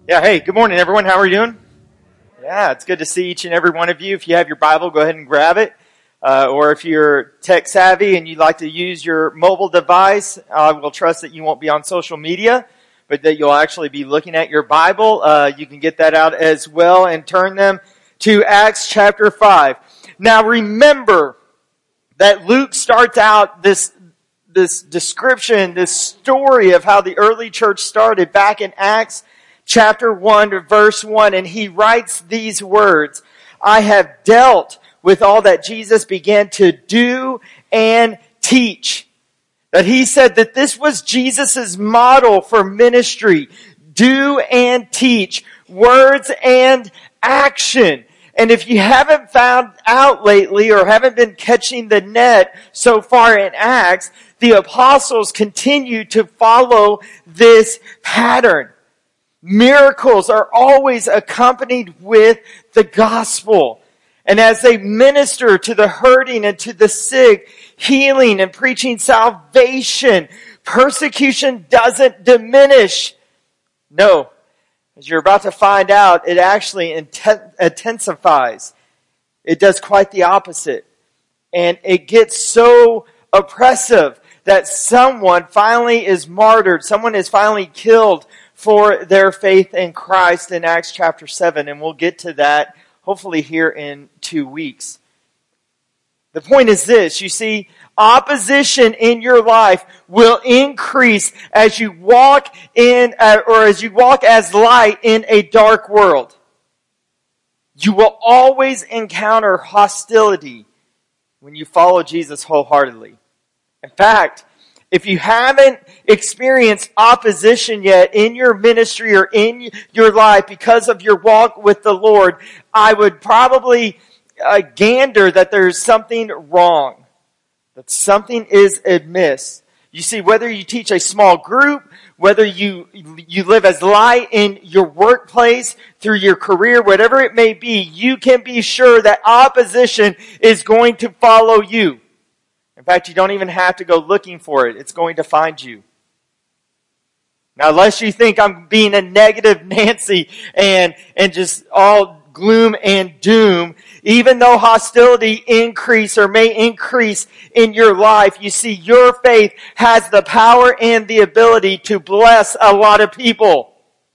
Yeah, hey, good morning, everyone. How are you doing? Yeah, it's good to see each and every one of you. If you have your Bible, go ahead and grab it. Or if you're tech savvy and you'd like to use your mobile device, I will trust that you won't be on social media, but that you'll actually be looking at your Bible. You can get that out as well and turn them to Acts chapter 5. Now remember that Luke starts out this description, this story of how the early church started back in Acts chapter 1 to verse 1, and he writes these words, I have dealt with all that Jesus began to do and teach. That he said that this was Jesus' model for ministry. Do and teach. Words and action. And if you haven't found out lately or haven't been catching the net so far in Acts, the apostles continue to follow this pattern. Miracles are always accompanied with the gospel. And as they minister to the hurting and to the sick, healing and preaching salvation, persecution doesn't diminish. No, as you're about to find out, it actually intensifies. It does quite the opposite. And it gets so oppressive that someone finally is martyred, someone is finally killed for their faith in Christ in Acts chapter 7. And we'll get to that hopefully here in 2 weeks. The point is this, you see, opposition in your life will increase as you walk as light in a dark world. You will always encounter hostility when you follow Jesus wholeheartedly. In fact, if you haven't experienced opposition yet in your ministry or in your life because of your walk with the Lord, I would probably gander that there's something wrong, that something is amiss. You see, whether you teach a small group, whether you live as light in your workplace, through your career, whatever it may be, you can be sure that opposition is going to follow you. In fact, you don't even have to go looking for it. It's going to find you. Now, unless you think I'm being a negative Nancy and just all gloom and doom, even though hostility may increase in your life, you see, your faith has the power and the ability to bless a lot of people.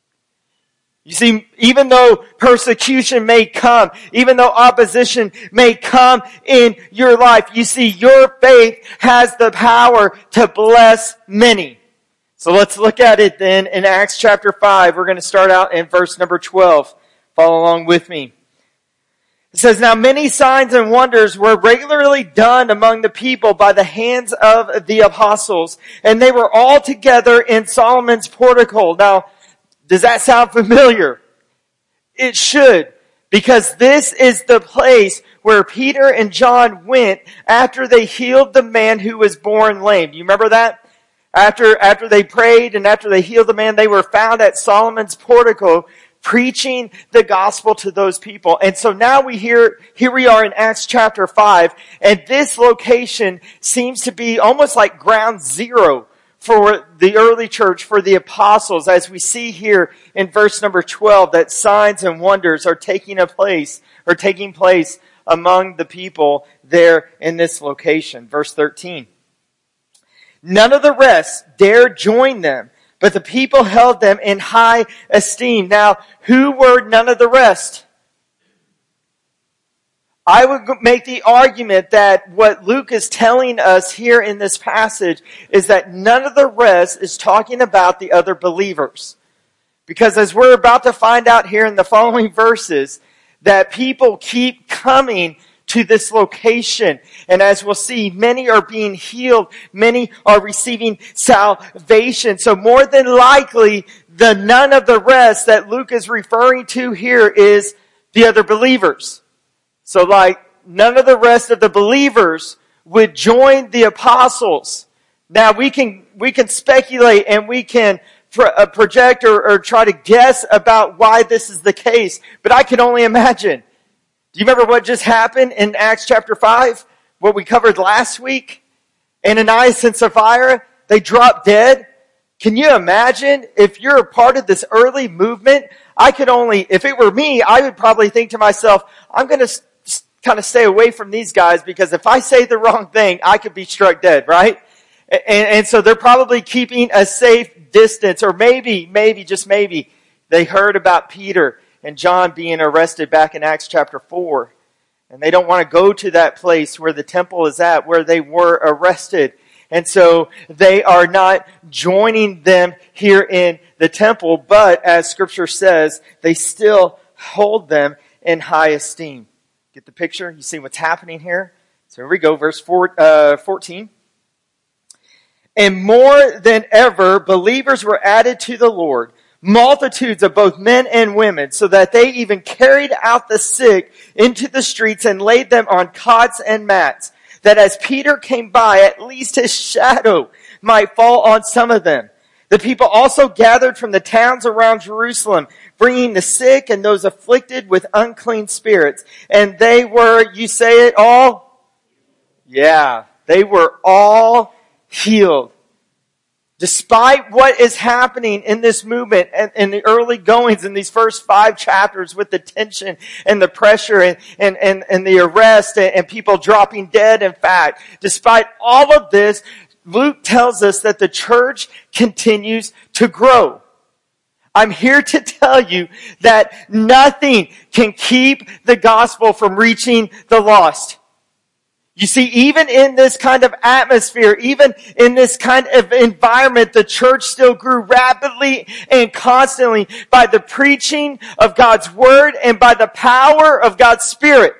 You see, even though persecution may come, even though opposition may come in your life, you see, your faith has the power to bless many. So let's look at it then in Acts chapter 5. We're going to start out in verse number 12. Follow along with me. It says, Now many signs and wonders were regularly done among the people by the hands of the apostles, and they were all together in Solomon's portico. Now, does that sound familiar? It should, because this is the place where Peter and John went after they healed the man who was born lame. Do you remember that? After they prayed and after they healed the man, they were found at Solomon's portico preaching the gospel to those people. And so now here we are in Acts chapter 5, and this location seems to be almost like ground zero for the early church, for the apostles, as we see here in verse number 12, that signs and wonders are taking place among the people there in this location. Verse 13. None of the rest dared join them, but the people held them in high esteem. Now, who were none of the rest? I would make the argument that what Luke is telling us here in this passage is that none of the rest is talking about the other believers. Because as we're about to find out here in the following verses, that people keep coming to this location. And as we'll see, many are being healed. Many are receiving salvation. So more than likely, the none of the rest that Luke is referring to here is the other believers. So none of the rest of the believers would join the apostles. Now we can speculate and we can project or try to guess about why this is the case, but I can only imagine. Do you remember what just happened in Acts chapter 5? What we covered last week? Ananias and Sapphira, they dropped dead. Can you imagine if you're a part of this early movement? If it were me, I would probably think to myself, I'm going to kind of stay away from these guys because if I say the wrong thing, I could be struck dead, right? And so they're probably keeping a safe distance, or maybe, just maybe, they heard about Peter and John being arrested back in Acts chapter 4. And they don't want to go to that place where the temple is at, where they were arrested. And so they are not joining them here in the temple, but as Scripture says, they still hold them in high esteem. Get the picture? You see what's happening here? So here we go, verse 14. And more than ever, believers were added to the Lord, multitudes of both men and women, so that they even carried out the sick into the streets and laid them on cots and mats, that as Peter came by, at least his shadow might fall on some of them. The people also gathered from the towns around Jerusalem, bringing the sick and those afflicted with unclean spirits. And they were, you say it all? Yeah, they were all healed. Despite what is happening in this movement and in the early goings in these first 5 chapters with the tension and the pressure and the arrest and people dropping dead, in fact, despite all of this, Luke tells us that the church continues to grow. I'm here to tell you that nothing can keep the gospel from reaching the lost. You see, even in this kind of atmosphere, even in this kind of environment, the church still grew rapidly and constantly by the preaching of God's word and by the power of God's Spirit.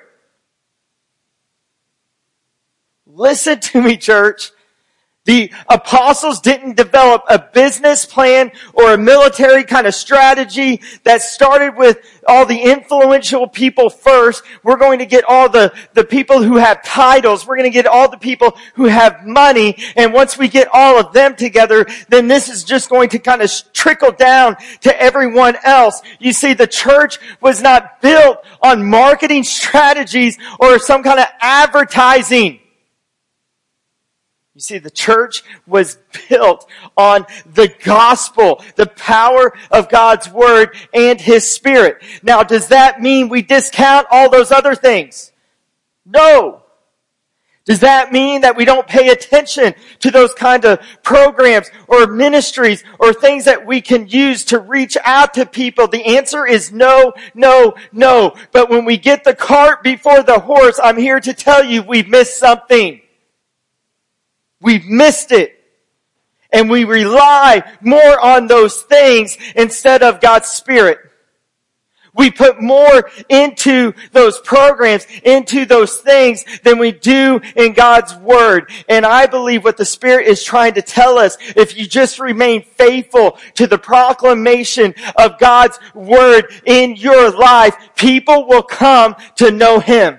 Listen to me, church. The apostles didn't develop a business plan or a military kind of strategy that started with all the influential people first. We're going to get all the people who have titles. We're going to get all the people who have money. And once we get all of them together, then this is just going to kind of trickle down to everyone else. You see, the church was not built on marketing strategies or some kind of advertising. You see, the church was built on the gospel, the power of God's word and His Spirit. Now, does that mean we discount all those other things? No. Does that mean that we don't pay attention to those kind of programs or ministries or things that we can use to reach out to people? The answer is no, no, no. But when we get the cart before the horse, I'm here to tell you we've missed something. We've missed it. And we rely more on those things instead of God's Spirit. We put more into those programs, into those things than we do in God's Word. And I believe what the Spirit is trying to tell us, if you just remain faithful to the proclamation of God's Word in your life, people will come to know Him.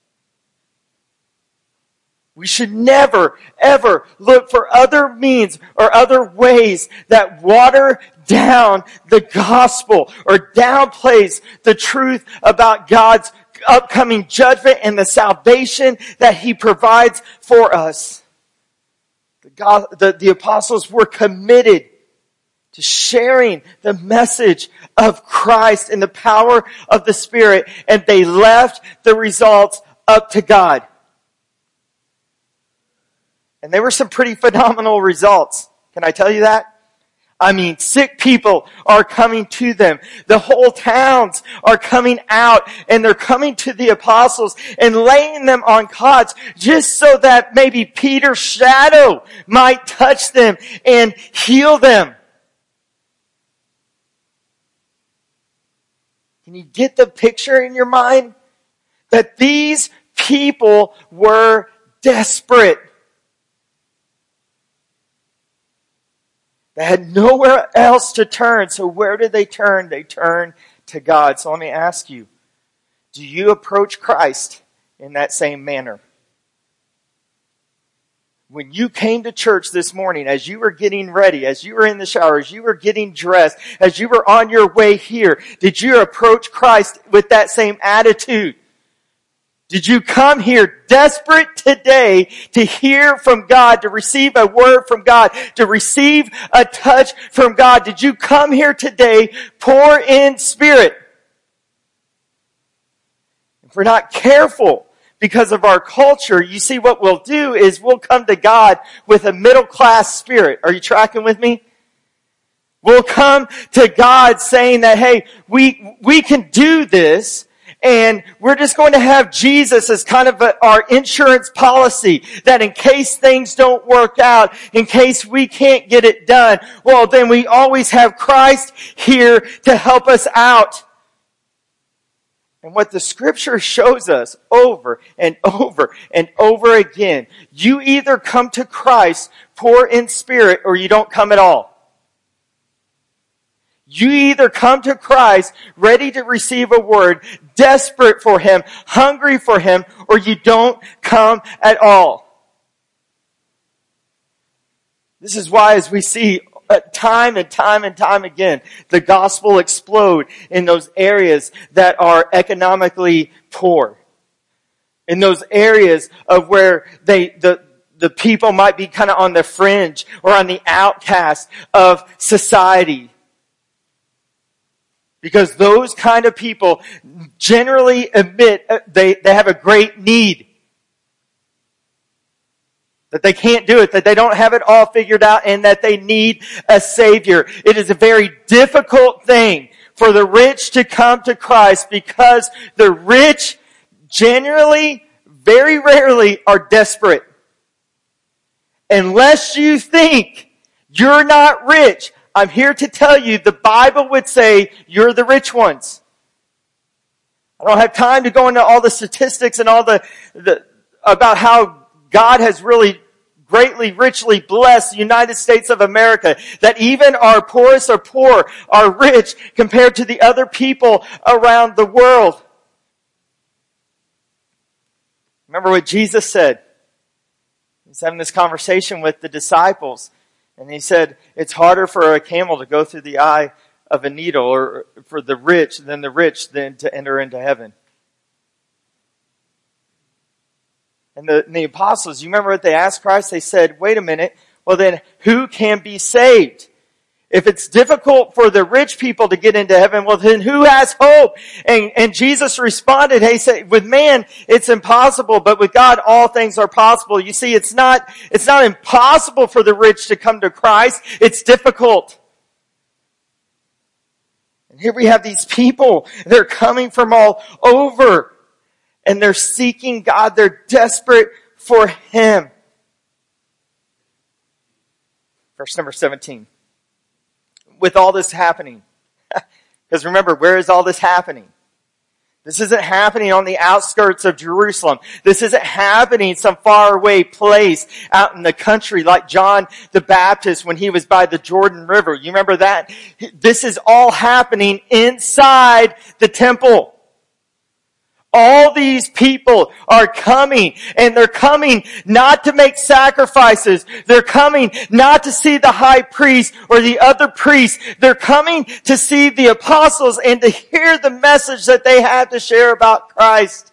We should never, ever look for other means or other ways that water down the gospel or downplays the truth about God's upcoming judgment and the salvation that He provides for us. The apostles were committed to sharing the message of Christ and the power of the Spirit, and they left the results up to God. And there were some pretty phenomenal results. Can I tell you that? I mean, sick people are coming to them. The whole towns are coming out and they're coming to the apostles and laying them on cots just so that maybe Peter's shadow might touch them and heal them. Can you get the picture in your mind? That these people were desperate. They had nowhere else to turn. So where did they turn? They turned to God. So let me ask you, do you approach Christ in that same manner? When you came to church this morning, as you were getting ready, as you were in the shower, as you were getting dressed, as you were on your way here, did you approach Christ with that same attitude? Did you come here desperate today to hear from God, to receive a word from God, to receive a touch from God? Did you come here today poor in spirit? If we're not careful because of our culture, you see what we'll do is we'll come to God with a middle class spirit. Are you tracking with me? We'll come to God saying that, hey, we can do this. And we're just going to have Jesus as kind of our insurance policy that in case things don't work out, in case we can't get it done, well, then we always have Christ here to help us out. And what the scripture shows us over and over and over again, you either come to Christ poor in spirit or you don't come at all. You either come to Christ ready to receive a word, desperate for Him, hungry for Him, or you don't come at all. This is why, as we see time and time and time again, the gospel explode in those areas that are economically poor. In those areas of where the people might be kind of on the fringe or on the outcast of society. Because those kind of people generally admit they have a great need. That they can't do it, that they don't have it all figured out, and that they need a Savior. It is a very difficult thing for the rich to come to Christ because the rich generally, very rarely, are desperate. Unless you think you're not rich, I'm here to tell you the Bible would say you're the rich ones. I don't have time to go into all the statistics and all the about how God has really greatly, richly blessed the United States of America. That even our poorest are poor, are rich compared to the other people around the world. Remember what Jesus said. He's having this conversation with the disciples. And he said, it's harder for a camel to go through the eye of a needle, or for the rich than to enter into heaven. And the apostles, you remember what they asked Christ? They said, wait a minute, well then who can be saved? If it's difficult for the rich people to get into heaven, well then who has hope? And Jesus responded, hey, say, with man it's impossible, but with God all things are possible. You see, it's not impossible for the rich to come to Christ. It's difficult. And here we have these people, they're coming from all over, and they're seeking God. They're desperate for Him. Verse number 17. With all this happening. Because remember, where is all this happening? This isn't happening on the outskirts of Jerusalem. This isn't happening some faraway place out in the country like John the Baptist when he was by the Jordan River. You remember that? This is all happening inside the temple. All these people are coming, and they're coming not to make sacrifices. They're coming not to see the high priest or the other priests. They're coming to see the apostles and to hear the message that they have to share about Christ.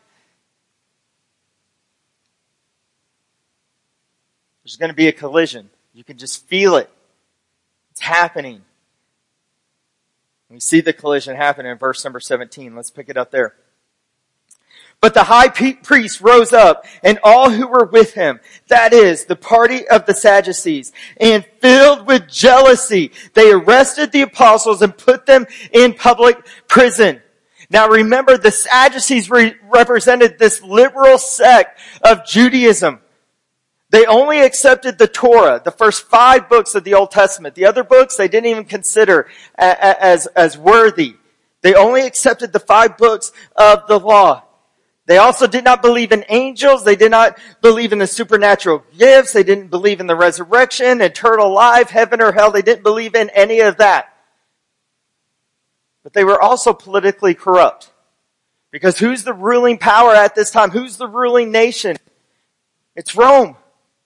There's going to be a collision. You can just feel it. It's happening. We see the collision happen in verse number 17. Let's pick it up there. But the high priest rose up, and all who were with him, that is, the party of the Sadducees, and filled with jealousy, they arrested the apostles and put them in public prison. Now remember, the Sadducees represented this liberal sect of Judaism. They only accepted the Torah, the first 5 books of the Old Testament. The other books they didn't even consider as worthy. They only accepted the 5 books of the law. They also did not believe in angels. They did not believe in the supernatural gifts. They didn't believe in the resurrection, eternal life, heaven or hell. They didn't believe in any of that. But they were also politically corrupt. Because who's the ruling power at this time? Who's the ruling nation? It's Rome.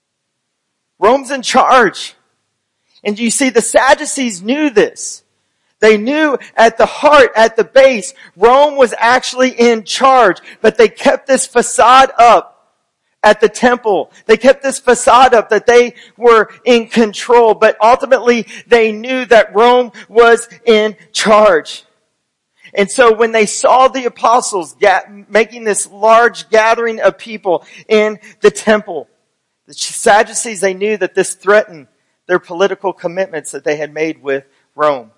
Rome's in charge. And you see, the Sadducees knew this. They knew at the heart, at the base, Rome was actually in charge, but they kept this facade up at the temple. They kept this facade up that they were in control, but ultimately they knew that Rome was in charge. And so when they saw the apostles making this large gathering of people in the temple, the Sadducees, they knew that this threatened their political commitments that they had made with Rome.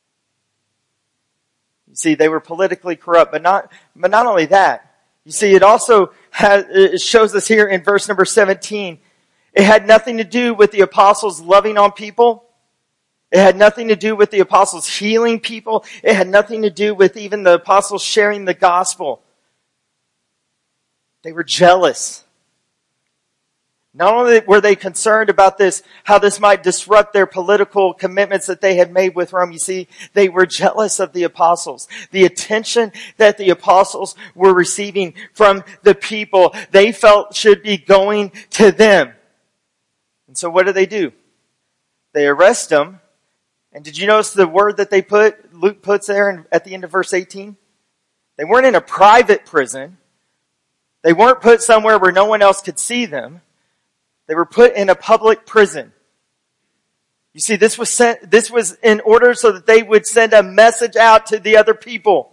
You see, they were politically corrupt, but not only that. You see, it shows us here in verse number 17. It had nothing to do with the apostles loving on people. It had nothing to do with the apostles healing people. It had nothing to do with even the apostles sharing the gospel. They were jealous. Not only were they concerned about this, how this might disrupt their political commitments that they had made with Rome, you see, they were jealous of the apostles. The attention that the apostles were receiving from the people, they felt should be going to them. And so what do? They arrest them. And did you notice the word that Luke puts there at the end of verse 18? They weren't in a private prison. They weren't put somewhere where no one else could see them. They were put in a public prison. You see, this was in order so that they would send a message out to the other people.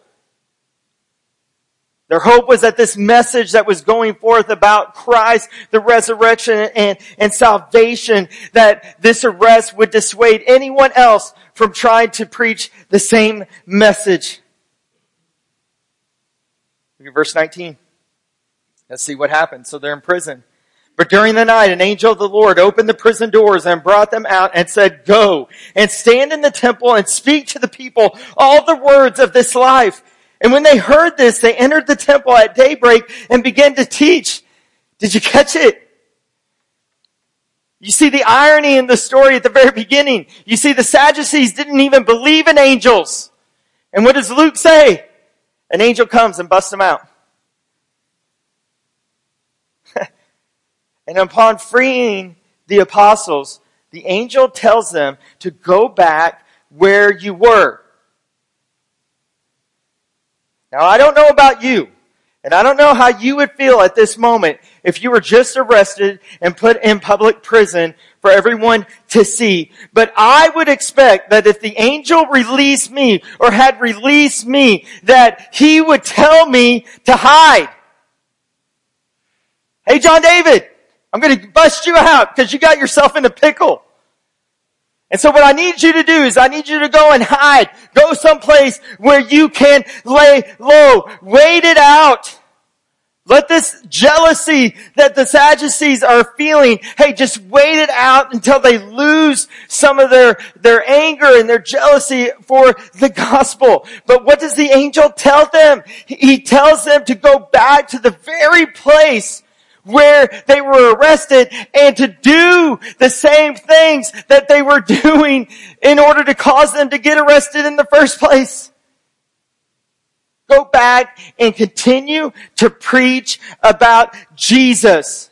Their hope was that this message that was going forth about Christ, the resurrection and salvation, that this arrest would dissuade anyone else from trying to preach the same message. Look at verse 19. Let's see what happened. So they're in prison. But during the night, an angel of the Lord opened the prison doors and brought them out and said, "Go and stand in the temple and speak to the people all the words of this life." And when they heard this, they entered the temple at daybreak and began to teach. Did you catch it? You see the irony in the story at the very beginning. You see the Sadducees didn't even believe in angels. And what does Luke say? An angel comes and busts them out. And upon freeing the apostles, the angel tells them to go back where you were. Now, I don't know about you, and I don't know how you would feel at this moment if you were just arrested and put in public prison for everyone to see. But I would expect that if the angel released me or had released me, that he would tell me to hide. Hey, John David, I'm going to bust you out because you got yourself in a pickle. And so what I need you to do is I need you to go and hide. Go someplace where you can lay low. Wait it out. Let this jealousy that the Sadducees are feeling, hey, just wait it out until they lose some of their anger and their jealousy for the gospel. But what does the angel tell them? He tells them to go back to the very place where they were arrested and to do the same things that they were doing in order to cause them to get arrested in the first place. Go back and continue to preach about Jesus.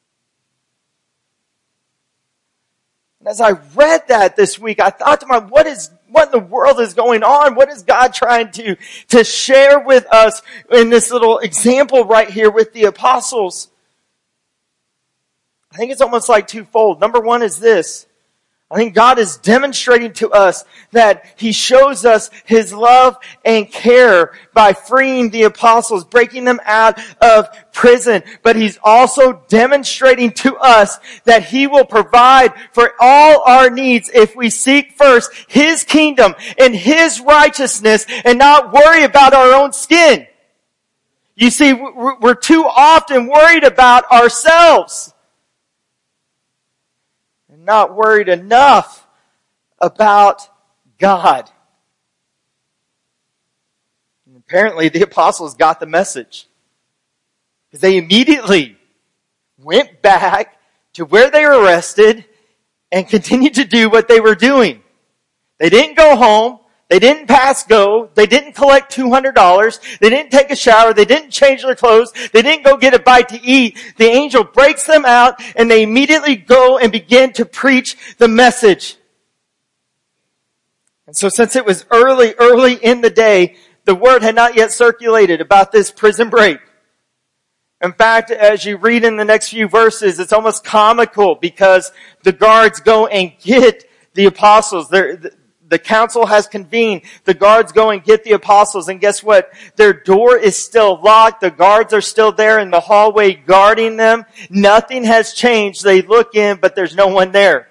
And as I read that this week, I thought to myself, what in the world is going on? What is God trying to share with us in this little example right here with the apostles? I think it's almost like twofold. Number one is this. I think God is demonstrating to us that He shows us His love and care by freeing the apostles, breaking them out of prison. But He's also demonstrating to us that He will provide for all our needs if we seek first His kingdom and His righteousness and not worry about our own skin. You see, we're too often worried about ourselves. Not worried enough about God. And apparently the apostles got the message. Because they immediately went back to where they were arrested and continued to do what they were doing. They didn't go home. They didn't pass go. They didn't collect $200. They didn't take a shower. They didn't change their clothes. They didn't go get a bite to eat. The angel breaks them out and they immediately go and begin to preach the message. And so since it was early in the day, the word had not yet circulated about this prison break. In fact, as you read in the next few verses, it's almost comical because the guards go and get the apostles. The council has convened. The guards go and get the apostles. And guess what? Their door is still locked. The guards are still there in the hallway guarding them. Nothing has changed. They look in, but there's no one there.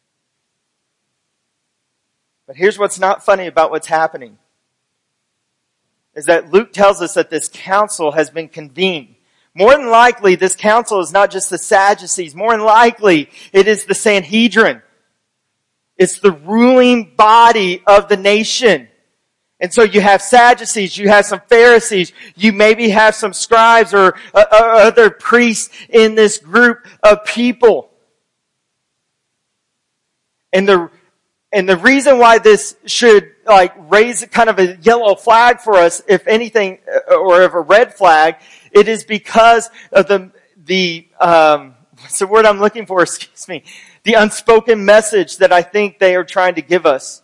But here's what's not funny about what's happening. Is that Luke tells us that this council has been convened. More than likely, this council is not just the Sadducees. More than likely, it is the Sanhedrin. It's the ruling body of the nation. And so you have Sadducees, you have some Pharisees, you maybe have some scribes or other priests in this group of people. And the reason why this should raise kind of a yellow flag for us, if anything, or of a red flag, it is because of the what's the word I'm looking for? Excuse me. The unspoken message that I think they are trying to give us.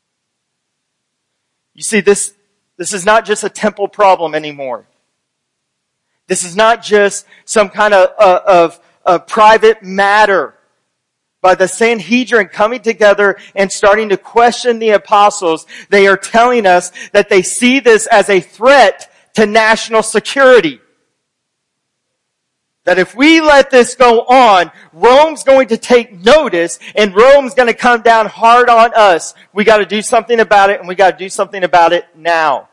You see, this is not just a temple problem anymore. This is not just some kind of private matter. By the Sanhedrin coming together and starting to question the apostles, they are telling us that they see this as a threat to national security. That if we let this go on, Rome's going to take notice and Rome's going to come down hard on us. We got to do something about it, and we got to do something about it now.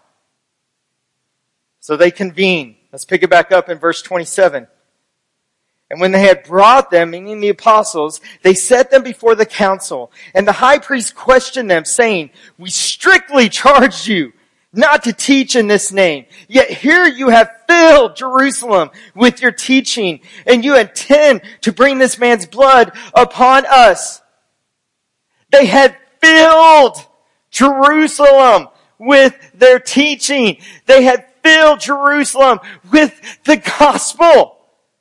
So they convene. Let's pick it back up in verse 27. And when they had brought them, meaning the apostles, they set them before the council. And the high priest questioned them, saying, "We strictly charged you not to teach in this name. Yet here you have filled Jerusalem with your teaching, and you intend to bring this man's blood upon us." They had filled Jerusalem with their teaching. They had filled Jerusalem with the gospel.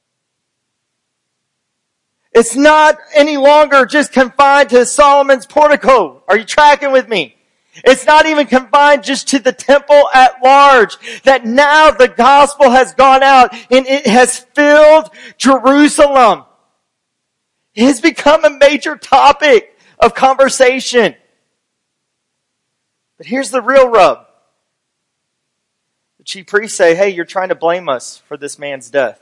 It's not any longer just confined to Solomon's portico. Are you tracking with me? It's not even confined just to the temple at large. That now the gospel has gone out and it has filled Jerusalem. It has become a major topic of conversation. But here's the real rub. The chief priests say, "Hey, you're trying to blame us for this man's death."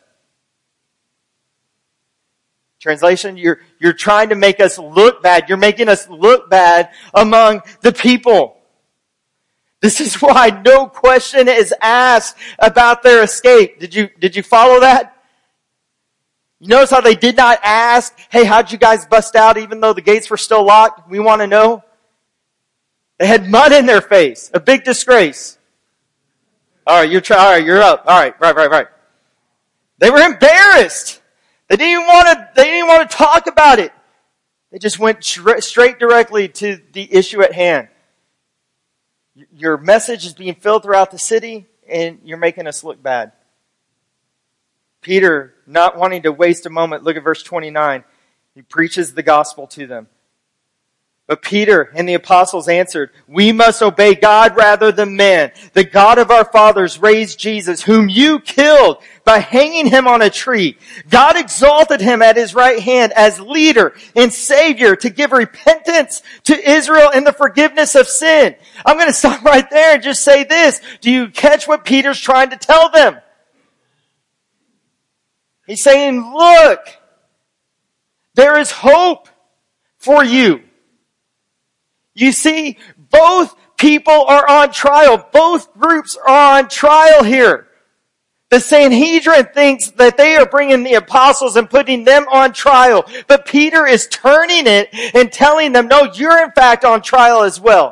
Translation, you're trying to make us look bad. You're making us look bad among the people. This is why no question is asked about their escape. Did you follow that? You notice how they did not ask, "Hey, how'd you guys bust out even though the gates were still locked? We want to know." They had mud in their face. A big disgrace. All right, you're up. All right, right. They were embarrassed. They didn't even want to talk about it. They just went straight directly to the issue at hand. Your message is being filled throughout the city, and you're making us look bad. Peter, not wanting to waste a moment, look at verse 29. He preaches the gospel to them. But Peter and the apostles answered, "We must obey God rather than men. The God of our fathers raised Jesus, whom you killed by hanging him on a tree. God exalted him at his right hand as leader and savior to give repentance to Israel and the forgiveness of sin." I'm going to stop right there and just say this. Do you catch what Peter's trying to tell them? He's saying, look, there is hope for you. You see, both people are on trial. Both groups are on trial here. The Sanhedrin thinks that they are bringing the apostles and putting them on trial. But Peter is turning it and telling them, no, you're in fact on trial as well.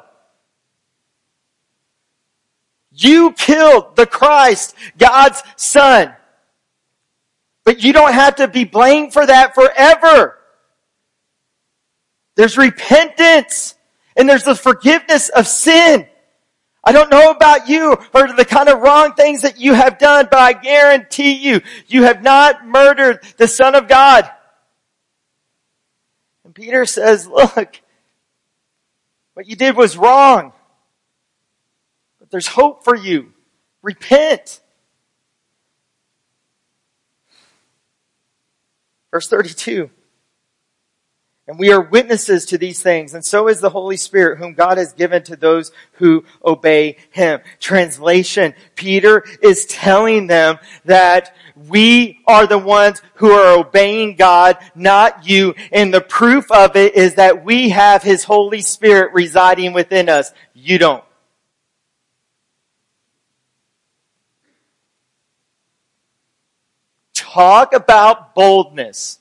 You killed the Christ, God's Son. But you don't have to be blamed for that forever. There's repentance. And there's the forgiveness of sin. I don't know about you or the kind of wrong things that you have done, but I guarantee you, you have not murdered the Son of God. And Peter says, look, What you did was wrong. But there's hope for you. Repent. Verse 32. And we are witnesses to these things, and so is the Holy Spirit, whom God has given to those who obey Him. Translation, Peter is telling them that we are the ones who are obeying God, not you. And the proof of it is that we have His Holy Spirit residing within us. You don't. Talk about boldness.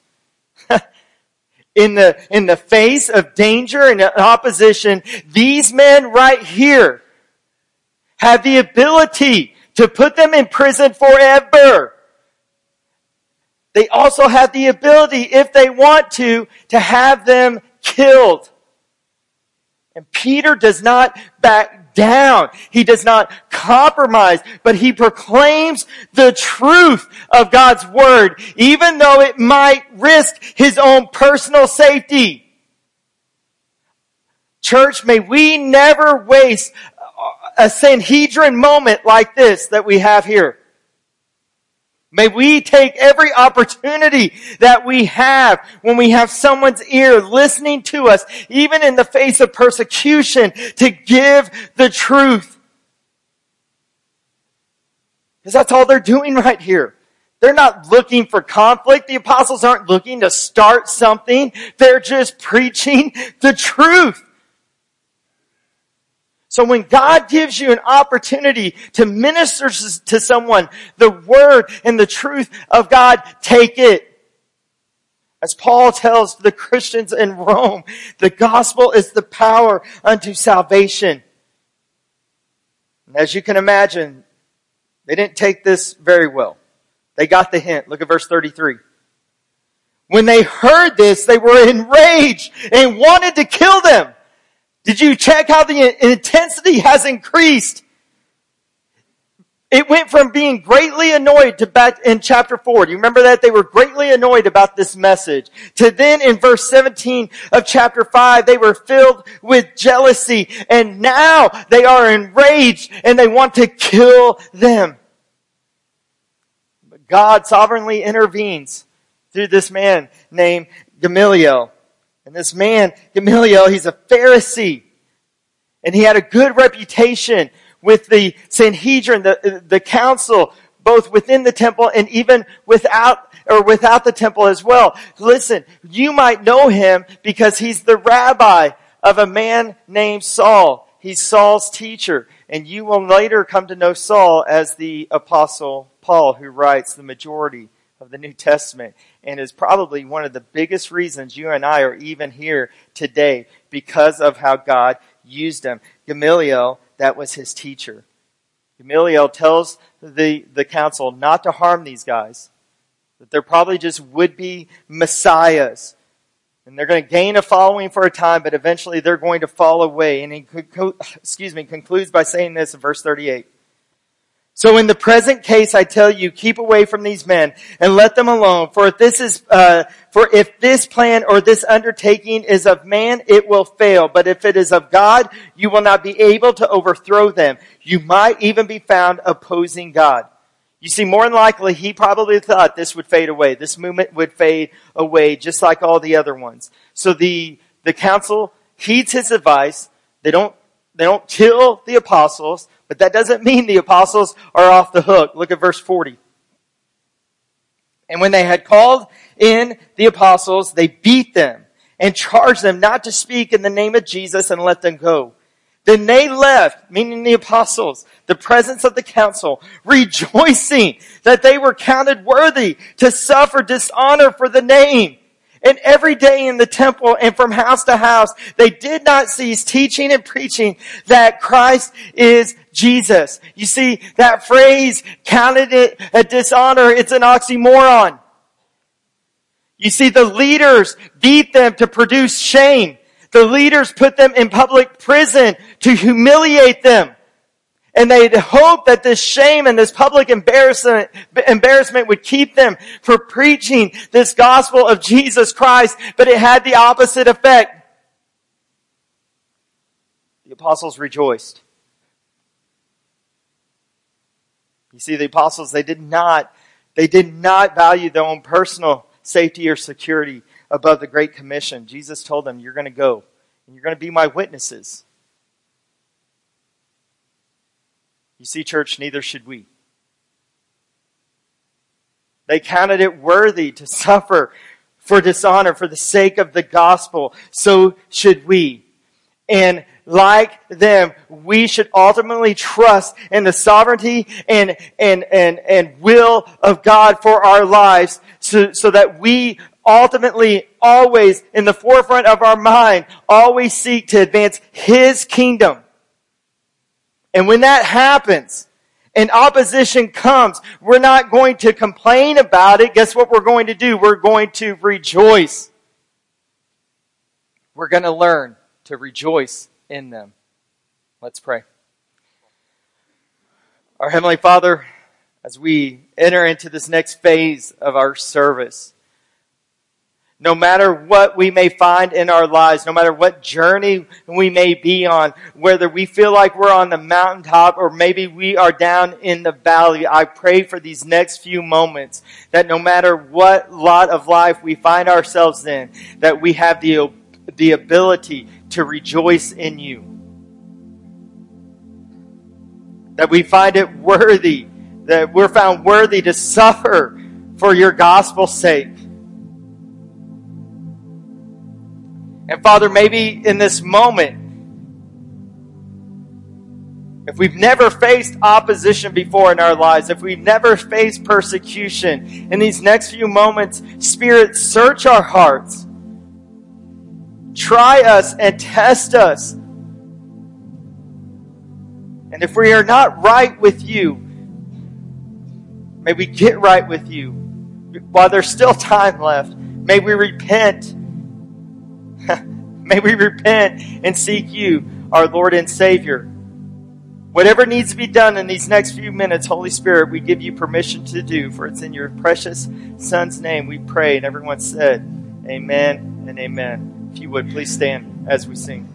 In the face of danger and opposition, these men right here have the ability to put them in prison forever. They also have the ability, if they want to have them killed. And Peter does not back down. He does not compromise, but he proclaims the truth of God's word, even though it might risk his own personal safety. Church, may we never waste a Sanhedrin moment like this that we have here. May we take every opportunity that we have when we have someone's ear listening to us, even in the face of persecution, to give the truth. Because that's all they're doing right here. They're not looking for conflict. The apostles aren't looking to start something. They're just preaching the truth. So when God gives you an opportunity to minister to someone the word and the truth of God, take it. As Paul tells the Christians in Rome, the gospel is the power unto salvation. And as you can imagine, they didn't take this very well. They got the hint. Look at verse 33. When they heard this, they were enraged and wanted to kill them. Did you check how the intensity has increased? It went from being greatly annoyed to back in chapter 4. Do you remember that? They were greatly annoyed about this message. To then in verse 17 of chapter 5, they were filled with jealousy. And now they are enraged and they want to kill them. But God sovereignly intervenes through this man named Gamaliel. And this man, Gamaliel, he's a Pharisee. And he had a good reputation with the Sanhedrin, the council, both within the temple and even without the temple as well. Listen, you might know him because he's the rabbi of a man named Saul. He's Saul's teacher. And you will later come to know Saul as the apostle Paul, who writes the majority of the New Testament, and is probably one of the biggest reasons you and I are even here today, because of how God used him. Gamaliel, that was his teacher. Gamaliel tells the council not to harm these guys, that they're probably just would-be messiahs, and they're going to gain a following for a time, but eventually they're going to fall away. And he concludes by saying this in verse 38. So in the present case, I tell you, keep away from these men and let them alone. For if this plan or this undertaking is of man, it will fail. But if it is of God, you will not be able to overthrow them. You might even be found opposing God. You see, more than likely, he probably thought this would fade away. This movement would fade away, just like all the other ones. So the council heeds his advice. They don't kill the apostles. But that doesn't mean the apostles are off the hook. Look at verse 40. And when they had called in the apostles, they beat them and charged them not to speak in the name of Jesus and let them go. Then they left, meaning the apostles, the presence of the council, rejoicing that they were counted worthy to suffer dishonor for the name. And every day in the temple and from house to house, they did not cease teaching and preaching that Christ is Jesus. You see, that phrase, counted it a dishonor, it's an oxymoron. You see, the leaders beat them to produce shame. The leaders put them in public prison to humiliate them. And they'd hope that this shame and this public embarrassment would keep them from preaching this gospel of Jesus Christ, but it had the opposite effect. The apostles rejoiced. You see, the apostles, they did not value their own personal safety or security above the Great Commission. Jesus told them, you're going to go, and you're going to be my witnesses. You see, church, neither should we. They counted it worthy to suffer for dishonor for the sake of the gospel. So should we. And like them, we should ultimately trust in the sovereignty and will of God for our lives so that we ultimately always, in the forefront of our mind, always seek to advance His kingdom. And when that happens, and opposition comes, we're not going to complain about it. Guess what we're going to do? We're going to rejoice. We're going to learn to rejoice in them. Let's pray. Our Heavenly Father, as we enter into this next phase of our service, no matter what we may find in our lives, no matter what journey we may be on, whether we feel like we're on the mountaintop or maybe we are down in the valley, I pray for these next few moments that no matter what lot of life we find ourselves in, that we have the ability to rejoice in You. That we find it worthy, that we're found worthy to suffer for Your gospel's sake. And Father, maybe in this moment, if we've never faced opposition before in our lives, if we've never faced persecution, in these next few moments, Spirit, search our hearts. Try us and test us. And if we are not right with You, may we get right with You. While there's still time left, may we repent. May we repent and seek You, our Lord and Savior. Whatever needs to be done in these next few minutes, Holy Spirit, we give You permission to do, for it's in Your precious Son's name we pray. And everyone said, Amen and amen. If you would, please stand as we sing.